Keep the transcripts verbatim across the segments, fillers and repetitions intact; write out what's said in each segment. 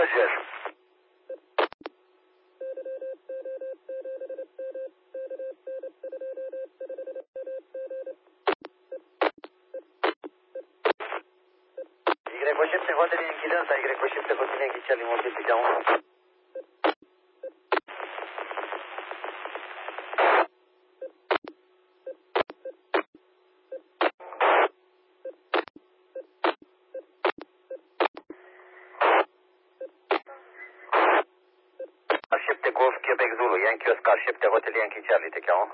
Roger. Y șapte Hotel Inchidența, Y șapte Hotel Inchidența, mobil pe cheamă. șapte Golf Quebec Zulu, Yankee Oscar șapte Hotel Yankee Charlie te cheamă.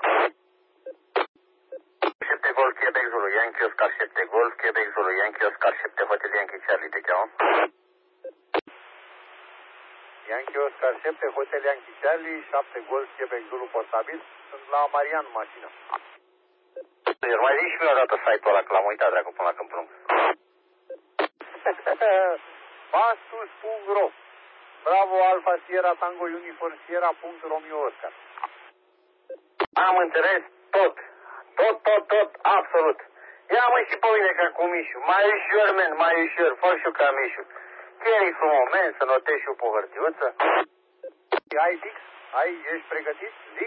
șapte Golf Quebec Zulu, Yankee Oscar șapte Golf Quebec Zulu, Yankee Oscar șapte Hotel Yankee Charlie te cheamă. Yankee Oscar șapte Hotel Yankee Charlie, șapte Golf Quebec Zulu portabil. Sunt la Marian mașină. Mai zici și mie o dată site-ul ăla, că l-am uitat dracu până la Câmpul Lung. Pastus punct ro Bravo Alfa Sierra Tango Uniform Sierra punct Romeo Oscar. Am înțeles tot. Tot, tot, tot, absolut. Ia mă și pe mine ca cu Mișu. Mai ușor, men, mai ușor. Fă și ca Mișu. Chiar-i frumos, men, să notezi și eu pe hârtiuță. Ai Dix? Ai, ești pregătit? Dix?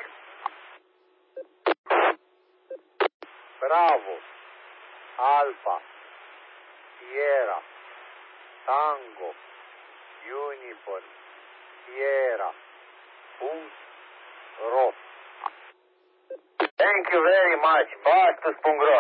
Bravo. Alfa Sierra Tango Uniform Sierra punct ro Thank you very much. Bastus punct ro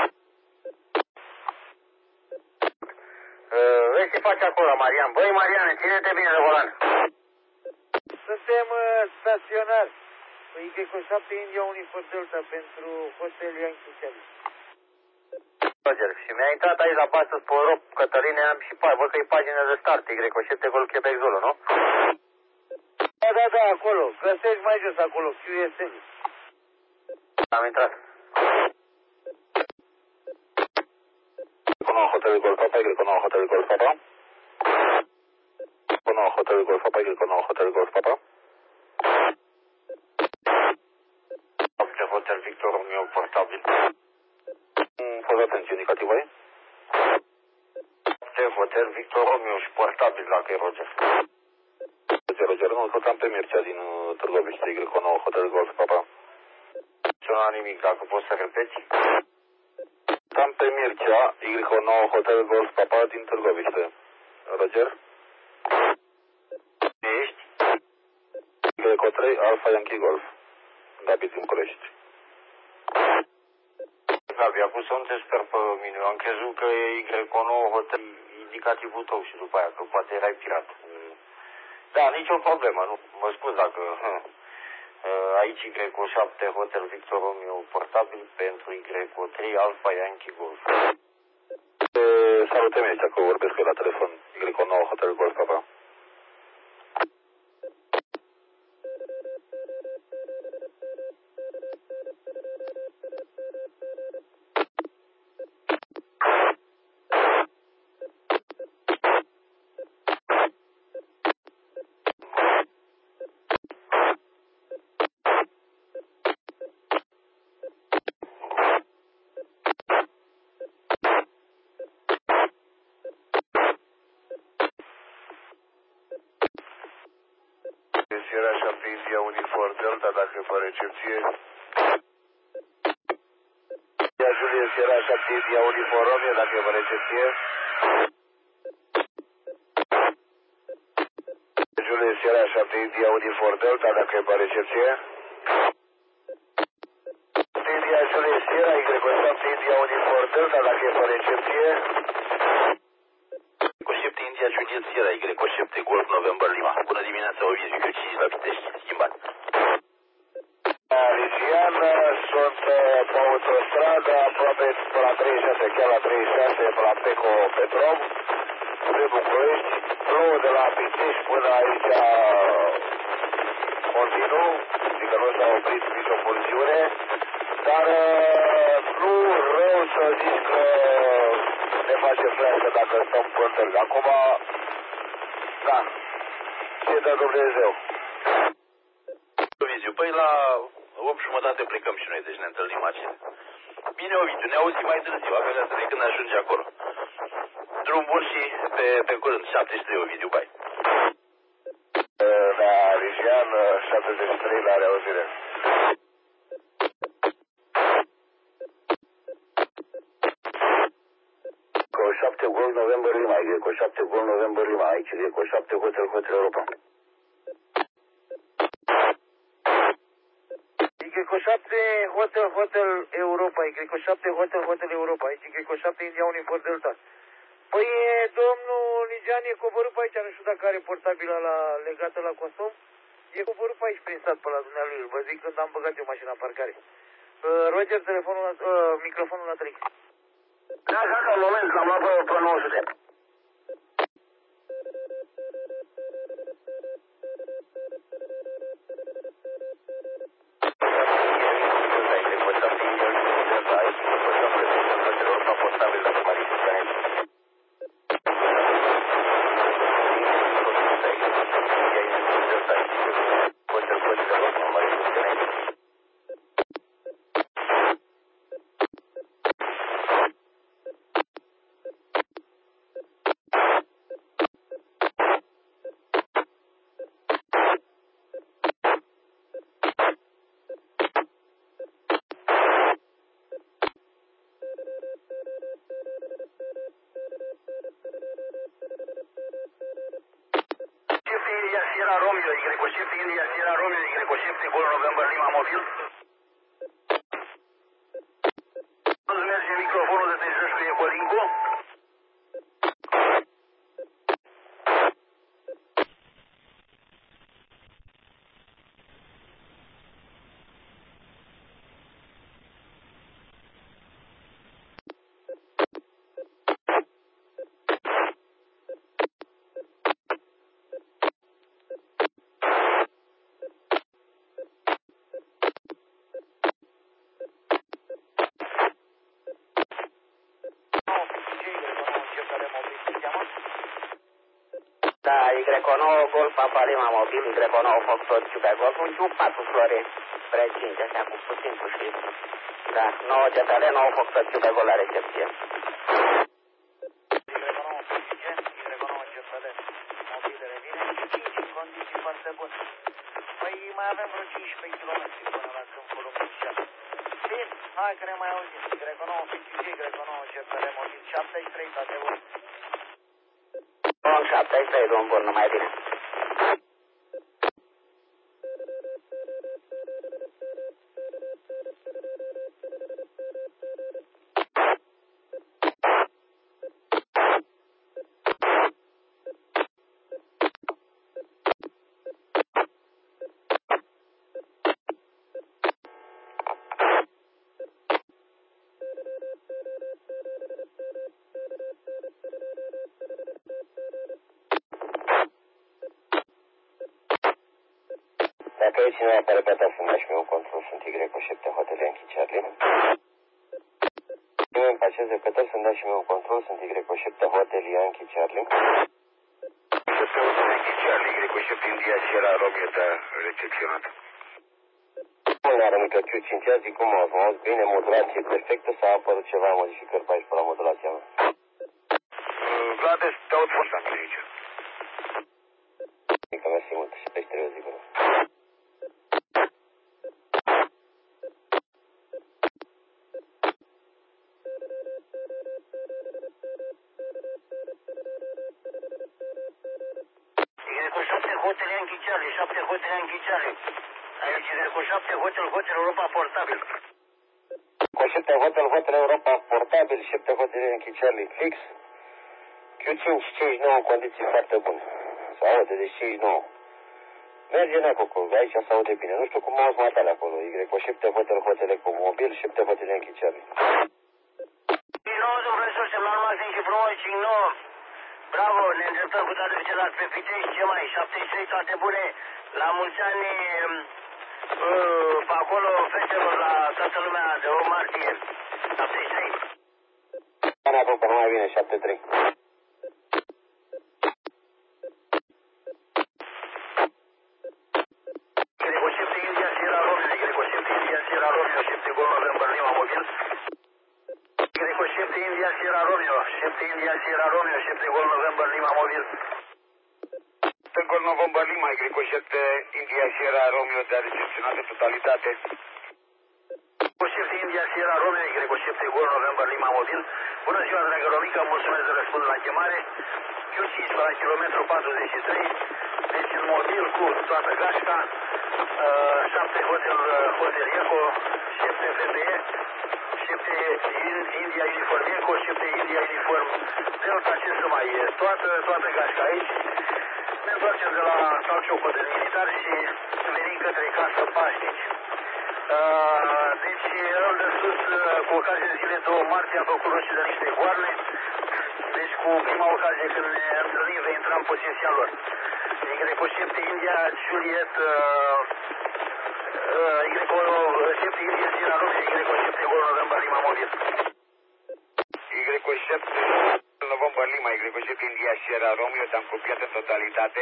uh, Vezi ce faci acolo, Marian? Băi, Marian, ține-te bine de volan. Suntem uh, staționari. Y șapte India Uniform Delta pentru Hotel Yankee Charlie. Roger, și mi-a intrat aici la Bastus punct ro, Cătăline, am și pa, văd că e pagina de start, Y șapte Golf Quebec Zulu, nu? Da, da, da, acolo. Găsești mai jos acolo, Q S L. Am intrat. Cono Hotel Golf Papa, Y Cono Hotel Golf Papa. Cono Hotel Golf Papa, Y Cono Hotel Golf Papa. șapte Hotel Victor Romeo portabil. Fă atenție, indicativ ai? șapte Hotel Victor Romeo și portabil, dacă e Roger. Roger, Roger, nu, tot am pe Mircea din uh, Târgoviște, Y nouă Hotel Golf Papa. Nu am nimic, dacă poți să repeți. Am pe Mircea, Y nouă Hotel Golf Papa din Târgoviște. Roger? Ești? Y trei Alfa Yankee Golf. Gabi din Colești. Gabi, acum să nu te sper pe mine. Am crezut că e Y nouă Hotel indicativul tău și după aia, că poate erai pirat. Da, nicio problemă, nu. Mă spun dacă... Hă. Aici Y șapte Hotel Victor Romeo portabil pentru Y trei Alfa Yankee Golf. Salut, Emilia, că vorbesc eu la telefon. Y nouă Hotel Golf Papa. Sierra șapte India Uniform Delta, dacă e pe recepție. Ia Julie, Sierra șapte India Uniform Romeo, dacă e pe recepție. Julie, Sierra șapte India Uniform Delta, dacă e pe recepție. India, Julie, Sierra, Y șapte India Uniform Delta, dacă e pe recepție. șapte India Juliet Sierra, Y șapte Golf November Lima. Bună dimineața, Ovidiu cinci la Pitești, schimbat. Ligian, sunt pe autostradă, aproape pe la treizeci și șase, chiar la treizeci și șase, pe la Peco Petrom, spre București, plouă de la Pitești până aici continuu, adică nu s-a oprit nicio porțiune, dar nu rău să zic că ne face fleașă dacă stăm pe târg. Acum, da, ce dă Dumnezeu. Ovidiu, păi la opt jumătate plecăm și noi, deci ne întâlnim aici. Bine, Ovidiu, ne auzim mai târziu, apelează de când ajunge acolo. Drum bun și pe, pe curând, șapte și trei, Ovidiu, bai. American șaptezeci și trei la reauzire. Eco șapte Golf November Lima, Eco șapte Golf November Lima, aici Eco șapte Hotel Hotel Europa. Eco șapte Hotel Hotel Europa, Eco șapte Hotel Hotel Europa, aici Eco șapte India Unifor Delta. Păi, domnul Ligian e coborât pe aici, nu știu dacă are portabila la, legată la consum. E coborât pe aici prin sat pe la dumnealui, vă zic când am băgat eu mașina în parcare. Uh, Roger, telefonul la, uh, microfonul la trei. Da, da, da, un moment, l-am luat pe, pe nouă sute. Sierra Romeo, Y șapte India Sierra Romeo, Y șapte Golf November Lima mobil. Nu-ți merge microfonul de te joci cu Ecolingo? Da, Y nouă Golf Papa Lima mobil, Y nouă Foxtrot Quebec Golf, un patru flore, spre cinci, astea cu puțin cu șrif. Da, nouă G T L, nouă Foxtrot Quebec Golf la recepție. Y nouă Y nouă G T L, mobil revine, cinci în condiții foarte bune. Păi mai avem vreo cincisprezece kilometri până la câmpul Luminișat. Bine, hai că ne mai auzim. Y nouă Y nouă G T L mobil, șaptezeci și trei, toate bune. Bun, șaptezeci și trei, drum bun, numai bine. Dacă e cineva pe repetat să mergi pe un control, sunt Y șapte Hotel Yankee Charlie. Nimeni pe acest repetat să-mi dați și mie un control, sunt Y șapte Hotel Yankee Charlie. șapte Hotel Yankee Charlie, Y șapte India Sierra Romeo te-a recepționat. Bun, are mică Q cinci, zic cum au auzit, bine, modulație perfectă sau a apărut ceva modificări pe aici pe la modulația mea? Vlades, te aud foarte bine aici. Adică mersi mult și pe ștrei o zi bună. Y șapte Hotel Yankee Charlie, șapte Hotel Yankee Charlie. Aici Y șapte Hotel Hotel Europa portabil. Cu șapte Hotel Hotel Europa portabil, șapte Hotel Yankee Charlie fix. Q cinci cincizeci și nouă în condiții foarte bune. Se aude, deci cincizeci și nouă. Merge în acolo, aici se aude bine. Nu știu cum au mai tale acolo. Y șapte Hotel Hotel cu mobil, șapte Hotel Yankee Charlie. cinci nouă, domnul profesor, semnal maxim și frumos, cinci nouă. Bravo, ne îndreptăm cu toate celelalte pe Pitești, ce mai, șaptezeci și trei, toate bune. La mulți ani, uh, pe acolo, fetelor la toată lumea de o martie. șaptezeci și trei. Până acolo, nu mai bine, șaptezeci și trei. Y șapte India Sierra Romeo, Y șapte India Sierra Romeo, șapte Golf November Lima mobil. Y șapte India Sierra Romeo, șapte India Sierra Romeo, șapte Golf November Lima mobil. Gol November Lima, Greco șapte, India Sierra Romeo de a recepționat în totalitate. Greco șapte, India Sierra Romeo, Greco șapte, Gol November Lima mobil. Bună ziua, dragă Romica, mulțumesc de răspund la chemare. Q cinci la kilometru patruzeci și trei, deci în mobil cu toată gașca, uh, șapte Hotel, Hotel Eco, șapte F B E, șapte India Uniform Eco, șapte India Uniform Delta, ce să mai e, toată, toată gașca aici. Ne întoarcem de la calciocul de militar și venim către casă pașnici. Uh, deci, rău de sus, uh, cu ocazia zilei două martie, a făcut roșii de niște goarne. Deci, cu prima ocazie când ne întâlnim, vei intra în posesia lor. Greco șapte, India, Juliet, uh, uh, Greco șapte, India, Sierra Romeo, Greco șapte, Gol November Lima mobil. Greco șapte, November Lima, Greco șapte, India, Sierra Romeo, te-am copiat în totalitate.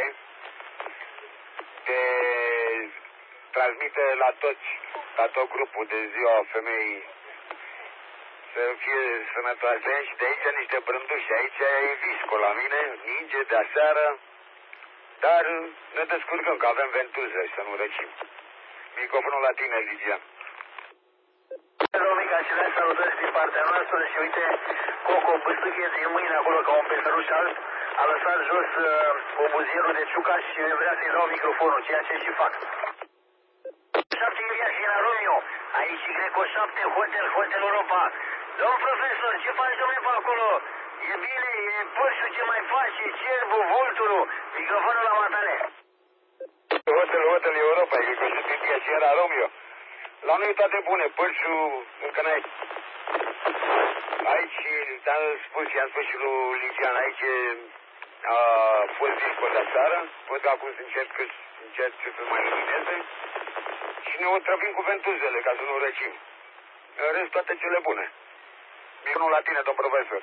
Te transmite la toți, la tot grupul de ziua femeii, să fie sănătoase și de aici niște brânduși. Aici e visco la mine, ninge de aseară, dar ne descurcăm că avem ventuză și să nu răcim. Microfonul la tine, Ligia. Romica, și le salutări din partea noastră și uite, Coco băstâche din mâine acolo ca un peșăruș alb, a lăsat jos uh, obuzierul de ciucaș și vrea să-i dau microfonul, ceea ce și fac. șapte India Sierra Romeo, aici Greco șapte, Hotel, Hotel Europa. Domn profesor, ce faci, domnule, pe acolo? E bine, e pârșul, ce mai faci? E cerbul, vulturul, microfonul la matale. Hotel, Hotel Europa, Greco șapte, India Sierra Romeo. La noi toate bune, pârșul încă n-ai. Aici, te-am spus și am spus și lui Ligian, aici a fost disco de aseară, văd că acum se încerc, încerc să mai lumineze și ne otrăvim cu ventuzele ca să nu răcim. În rest, toate cele bune. Microfonul la tine, domn profesor.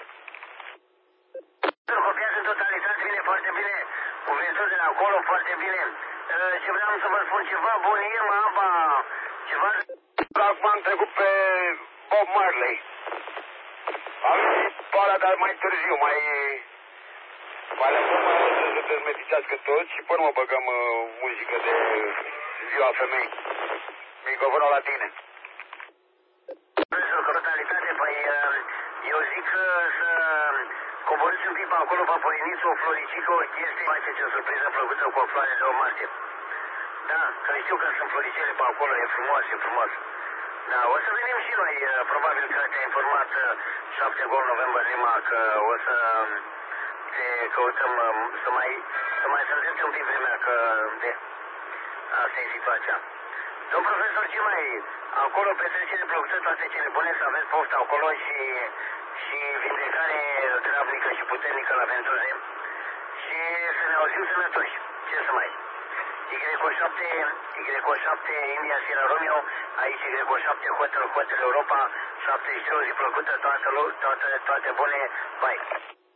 Copiați în totalitate, bine, foarte bine, cu ventuzele acolo, foarte bine. Ce vreau să vă spun, ceva bun, Irma, apa, ceva... Acum am trecut pe Bob Marley. Am zis para, dar mai târziu, mai... Mai lăsăm să se dezmeticească toți și până mă băgăm uh, muzică de ziua femei. Microfonul la tine. Profesor, cu totalitate, păi eu zic să coborâți un pic pe acolo, pe Poieniță, o floricică, o chestie, faceți o surpriză plăcută cu o floare de o martie. Da, că știu că sunt floricele pe acolo, e frumos, e frumos. Da, o să venim și noi, probabil că te-a informat șapte Gol November Lima că o să te căutăm să mai, să mai sărgeți un pic vremea, că de, asta e situația. Domn profesor, ce mai acolo petrecere plăcută, toate cele bune, să aveți poftă acolo și, și vindecare grabnică și puternică la ventuze și să ne auzim sănătoși. Ce să mai... Greco șapte, Greco șapte, India Sierra Romeo, aici Greco șapte, Hotel, Hotel Europa, șapte și o zi plăcută, toate, toate, toate bune, bye!